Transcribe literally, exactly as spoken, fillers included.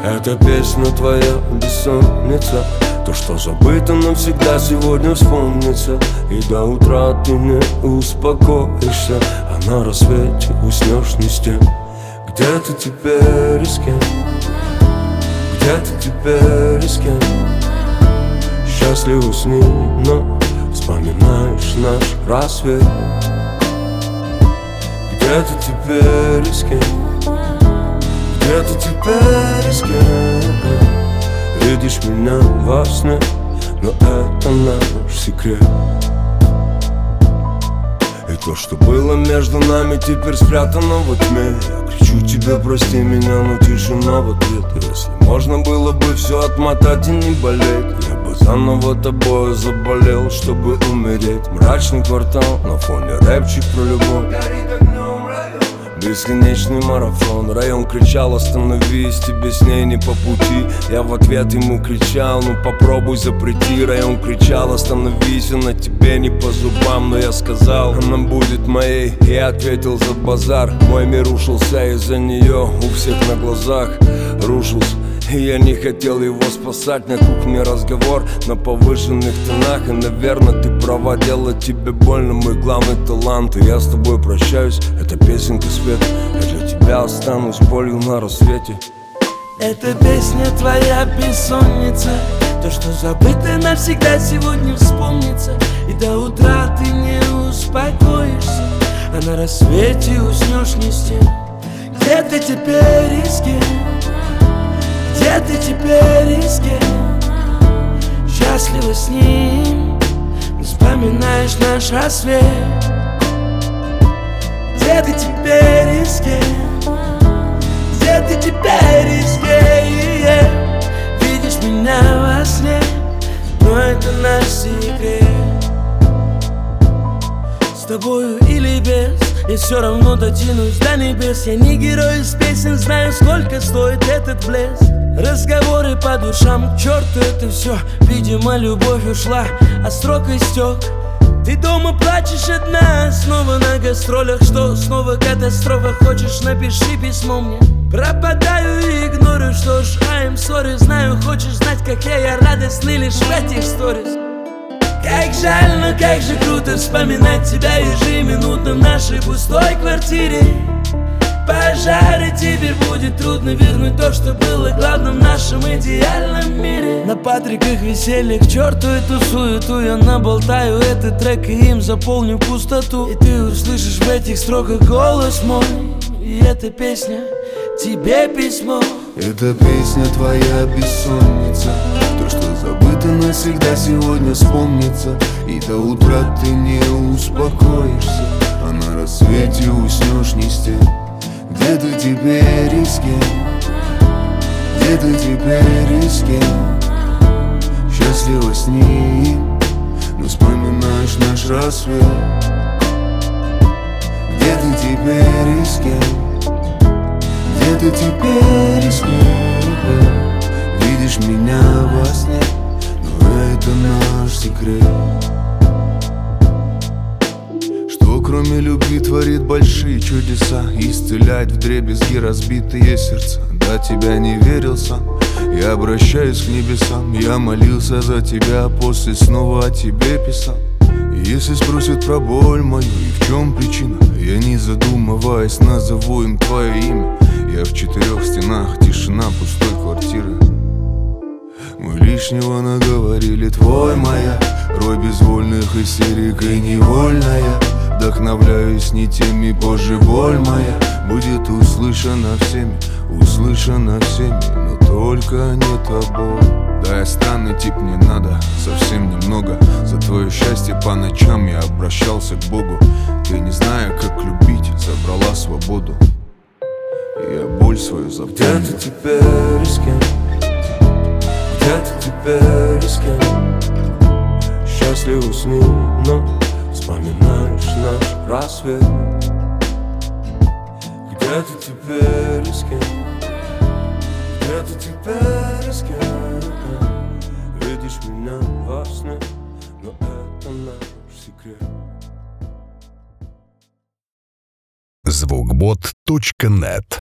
Эта песня твоя бессонница, то, что забыто навсегда, сегодня вспомнится. И до утра ты не успокоишься, а на рассвете уснешь не с тем. Где ты теперь и с кем? Где ты теперь и с кем? Счастливо с ним, но вспоминаешь наш рассвет. Где ты теперь и с кем? Где ты теперь и с кем? Видишь меня во сне, но это наш секрет. И то, что было между нами, теперь спрятано во тьме. Я кричу тебе, прости меня, но тишина в ответ. Если можно было бы все отмотать и не болеть, я бы заново тобою заболел, чтобы умереть. Мрачный квартал, на фоне рэпчик про любовь. Бесконечный марафон. Район кричал: остановись, тебе с ней не по пути. Я в ответ ему кричал: ну попробуй запрети. Район кричал: остановись, она тебе не по зубам. Но я сказал: она будет моей. Я ответил: за базар. Мой мир рушился из-за нее, у всех на глазах рушился. И я не хотел его спасать. На кухне разговор на повышенных тонах. И, наверное, ты права, делать тебе больно мой главный талант. И я с тобой прощаюсь, это песенка свет. Я для тебя останусь болью на рассвете. Эта песня твоя бессонница, то, что забыто навсегда, сегодня вспомнится. И до утра ты не успокоишься, а на рассвете уснешь не с тем. Где ты теперь и с кем? Где ты теперь и с кем? Счастлива с ним, но вспоминаешь наш рассвет. Где ты теперь и с кем? Где ты теперь и с кем? Видишь меня во сне, но это наш секрет. С тобою или без, я все равно дотянусь до небес. Я не герой из песен, знаю, сколько стоит этот блеск. Разговоры по душам, к черту это все. Видимо, любовь ушла, а срок истек. Ты дома плачешь одна, снова на гастролях. Что, снова катастрофа? Хочешь, напиши письмо мне. Пропадаю и игнорю, что ж, I'm sorry. Знаю, хочешь знать, как я, я радостный лишь в этих сторис. Как жаль, но как же круто вспоминать тебя ежеминутно в нашей пустой квартире. Пожары, тебе будет трудно вернуть то, что было главным в нашем идеальном мире. На Патриках веселье, к черту эту суету. Я наболтаю этот трек и им заполню пустоту. И ты услышишь в этих строках голос мой. И эта песня тебе письмо. Эта песня твоя бессонница, то, что забыто навсегда, сегодня вспомнится. И до утра ты не успокоишься, а на рассвете уснешь не с тем. Где ты теперь и с кем? Где ты теперь и с кем? Счастлива с ним, но вспоминаешь наш рассвет. Где ты теперь и с кем? Где ты теперь и с кем? Видишь меня во сне, но это наш секрет. Кроме любви творит большие чудеса, исцеляет вдребезги разбитые сердца. До тебя не верил сам, я обращаюсь к небесам. Я молился за тебя, после снова о тебе писал. Если спросят про боль мою и в чем причина, я не задумываясь назову им твое имя. Я в четырех стенах, тишина пустой квартиры. Мы лишнего наговорили, твой моя рой безвольных истерик и невольная. Вдохновляюсь не теми, позже боль моя будет услышана всеми, услышана всеми, но только не тобой. Да, я странный тип, мне надо совсем немного. За твое счастье по ночам я обращался к Богу. Ты, не зная, как любить, забрала свободу. И я боль свою запомнил. Где ты теперь и с кем? Где ты теперь и с кем? Счастлива с ним, но вспоминаешь наш рассвет. Где ты теперь и с кем? Где ты теперь и с кем? Видишь меня во сне, но это наш секрет. звукбот точка нет